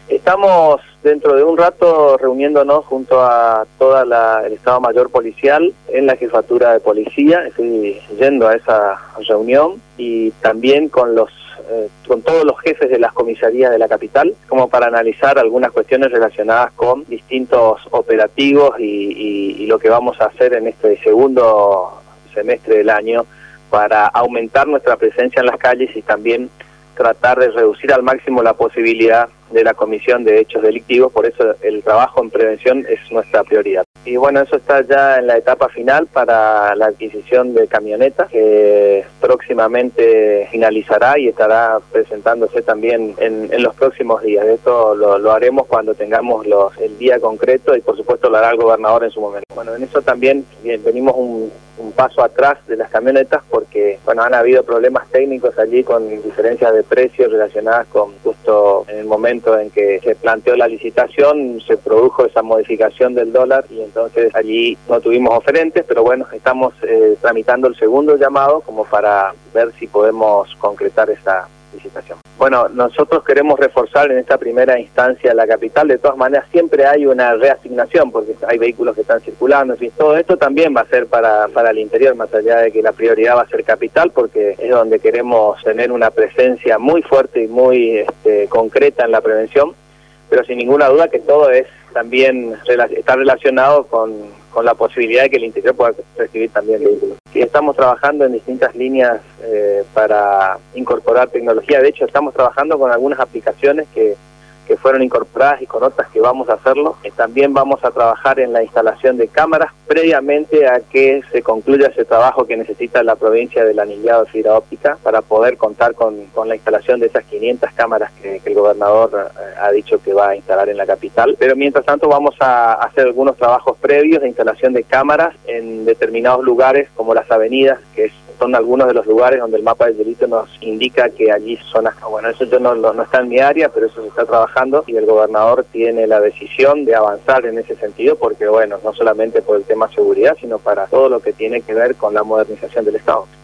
Estamos dentro de un rato reuniéndonos junto a toda el Estado Mayor Policial en la Jefatura de Policía. Estoy yendo a esa reunión y también con todos los jefes de las comisarías de la capital, como para analizar algunas cuestiones relacionadas con distintos operativos y lo que vamos a hacer en este segundo semestre del año para aumentar nuestra presencia en las calles y también tratar de reducir al máximo la posibilidad de la comisión de hechos delictivos. Por eso el trabajo en prevención es nuestra prioridad. Y bueno, eso está ya en la etapa final para la adquisición de camionetas, que próximamente finalizará y estará presentándose también en los próximos días. Esto lo haremos cuando tengamos el día concreto y por supuesto lo hará el gobernador en su momento. Bueno, en eso también venimos un paso atrás de las camionetas porque bueno, han habido problemas técnicos allí con diferencias de precios relacionadas con justo en el momento en que se planteó la licitación, se produjo esa modificación del dólar y entonces allí no tuvimos oferentes, pero bueno, estamos tramitando el segundo llamado como para ver si podemos concretar esa licitación. Bueno, nosotros queremos reforzar en esta primera instancia la capital. De todas maneras siempre hay una reasignación porque hay vehículos que están circulando, en fin, todo esto también va a ser para el interior, más allá de que la prioridad va a ser capital porque es donde queremos tener una presencia muy fuerte y muy concreta en la prevención, pero sin ninguna duda que todo también está relacionado con la posibilidad de que el interior pueda recibir también vehículos. Y estamos trabajando en distintas líneas para incorporar tecnología. De hecho, estamos trabajando con algunas aplicaciones que fueron incorporadas y con otras que vamos a hacerlo. También vamos a trabajar en la instalación de cámaras previamente a que se concluya ese trabajo que necesita la provincia del anillado de fibra óptica para poder contar con la instalación de esas 500 cámaras que el gobernador ha dicho que va a instalar en la capital. Pero mientras tanto vamos a hacer algunos trabajos previos de instalación de cámaras en determinados lugares como las avenidas, que son algunos de los lugares donde el mapa del delito nos indica que allí zonas. Bueno, eso no está en mi área, pero eso se está trabajando y el gobernador tiene la decisión de avanzar en ese sentido porque, bueno, no solamente por el tema seguridad, sino para todo lo que tiene que ver con la modernización del Estado.